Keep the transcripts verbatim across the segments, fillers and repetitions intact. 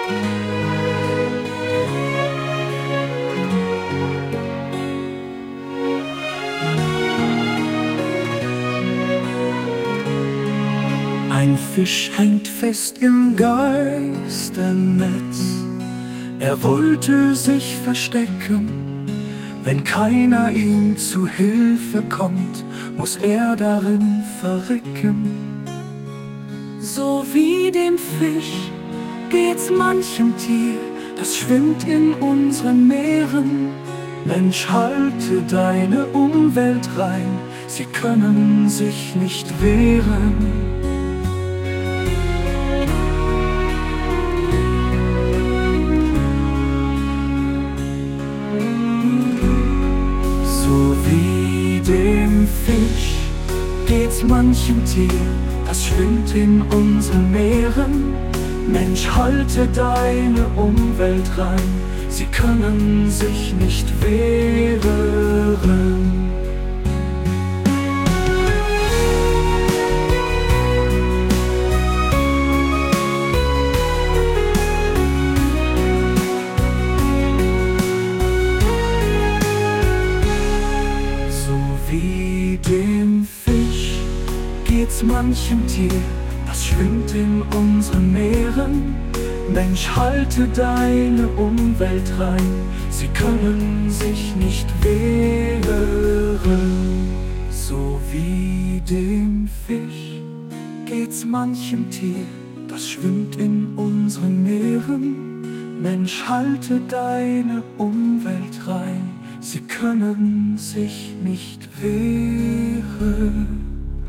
Ein Fisch hängt fest im Geisternetz. Er wollte sich verstecken. Wenn keiner ihm zu Hilfe kommt, muss er darin verrecken. So wie dem Fisch geht's manchem Tier, das schwimmt in unseren Meeren. Mensch, halte deine Umwelt rein, sie können sich nicht wehren. Dem Fisch geht's manchem Tier, das schwimmt in unseren Meeren. Mensch, halte deine Umwelt rein, sie können sich nicht wehren. Wie dem Fisch geht's manchem Tier, das schwimmt in unseren Meeren. Mensch, halte deine Umwelt rein, sie können sich nicht wehren. So wie dem Fisch geht's manchem Tier, das schwimmt in unseren Meeren. Mensch, halte deine Umwelt rein, sie können sich nicht wehren.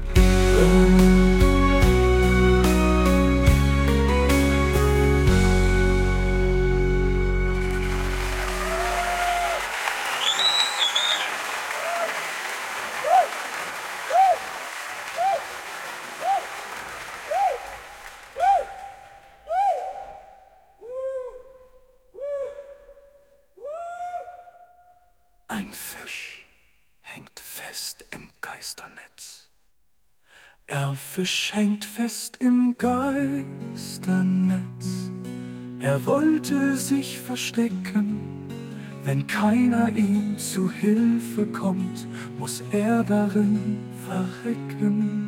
Ein Fisch hängt fest im Geisternetz. Der Fisch hängt fest im Geisternetz. Er wollte sich verstecken. Wenn keiner ihm zu Hilfe kommt, muss er darin verrecken.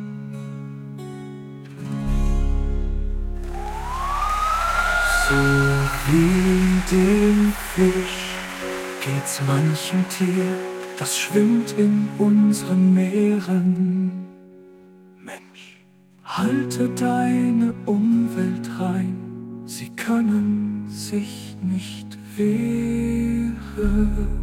So wie dem Fisch geht's manchem Tier, das schwimmt in unseren Meeren. Mensch, halte deine Umwelt rein, sie können sich nicht wehren.